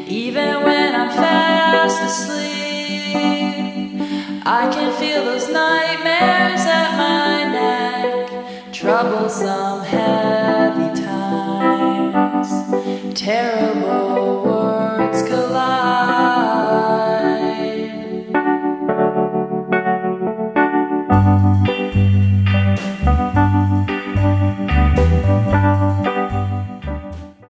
Even when I'm fast asleep, I can feel those nightmares at my neck, troublesome heavy times, terrible words collide.